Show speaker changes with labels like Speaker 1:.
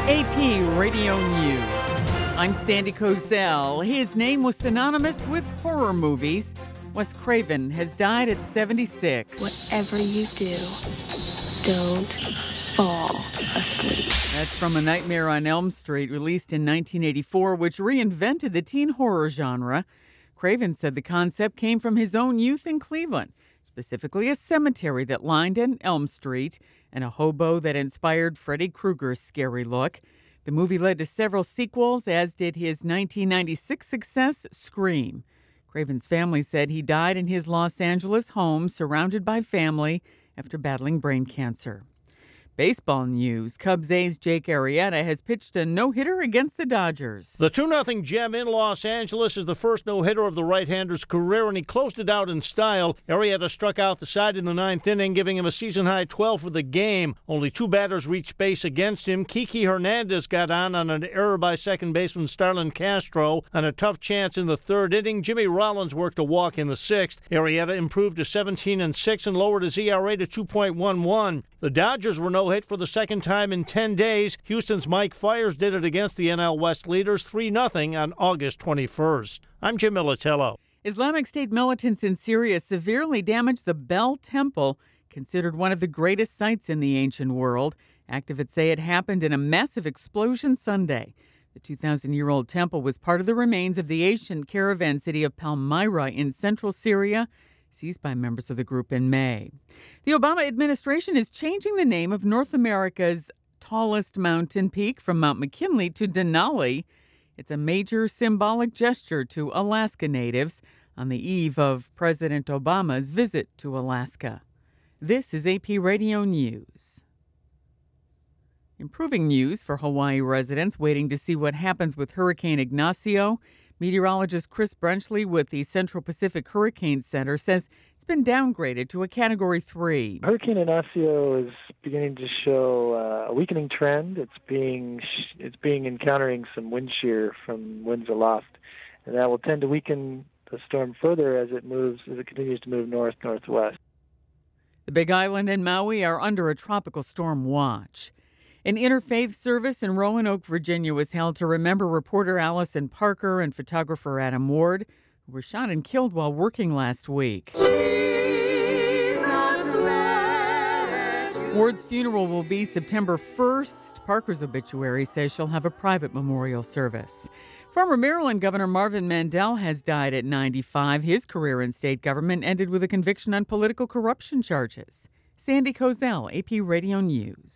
Speaker 1: AP Radio News. I'm Sandy Kozel. His name was synonymous with horror movies. Wes Craven has died at 76.
Speaker 2: Whatever you do, don't fall asleep.
Speaker 1: That's from A Nightmare on Elm Street, released in 1984, which reinvented the teen horror genre. Craven said the concept came from his own youth in Cleveland, specifically a cemetery that lined an Elm Street and a hobo that inspired Freddy Krueger's scary look. The movie led to several sequels, as did his 1996 success, Scream. Craven's family said he died in his Los Angeles home, surrounded by family, after battling brain cancer. Baseball news. Cubs ace Jake Arrieta has pitched a no-hitter against the Dodgers.
Speaker 3: The 2-0 gem in Los Angeles is the first no-hitter of the right-hander's career, and he closed it out in style. Arrieta struck out the side in the ninth inning, giving him a season-high 12 for the game. Only two batters reached base against him. Kiki Hernandez got on an error by second baseman Starlin Castro. On a tough chance in the third inning, Jimmy Rollins worked a walk in the sixth. Arrieta improved to 17-6 and lowered his ERA to 2.11. The Dodgers were no-hit for the second time in 10 days. Houston's Mike Fiers did it against the NL West leaders 3-0 on August 21st. I'm Jim Militello.
Speaker 1: Islamic State militants in Syria severely damaged the Bell Temple, considered one of the greatest sites in the ancient world. Activists say it happened in a massive explosion Sunday. The 2,000-year-old temple was part of the remains of the ancient caravan city of Palmyra in central Syria, seized by members of the group in May. The Obama administration is changing the name of North America's tallest mountain peak from Mount McKinley to Denali. It's a major symbolic gesture to Alaska natives on the eve of President Obama's visit to Alaska. This is AP Radio News. Improving news for Hawaii residents waiting to see what happens with Hurricane Ignacio. Meteorologist Chris Brunchley with the Central Pacific Hurricane Center says it's been downgraded to a Category 3.
Speaker 4: Hurricane Ignacio is beginning to show a weakening trend. It's being encountering some wind shear from winds aloft, and that will tend to weaken the storm further as it continues to move northwest.
Speaker 1: The Big Island and Maui are under a tropical storm watch. An interfaith service in Roanoke, Virginia was held to remember reporter Allison Parker and photographer Adam Ward, who were shot and killed while working last week. Ward's funeral will be September 1st. Parker's obituary says she'll have a private memorial service. Former Maryland Governor Marvin Mandel has died at 95. His career in state government ended with a conviction on political corruption charges. Sandy Kozel, AP Radio News.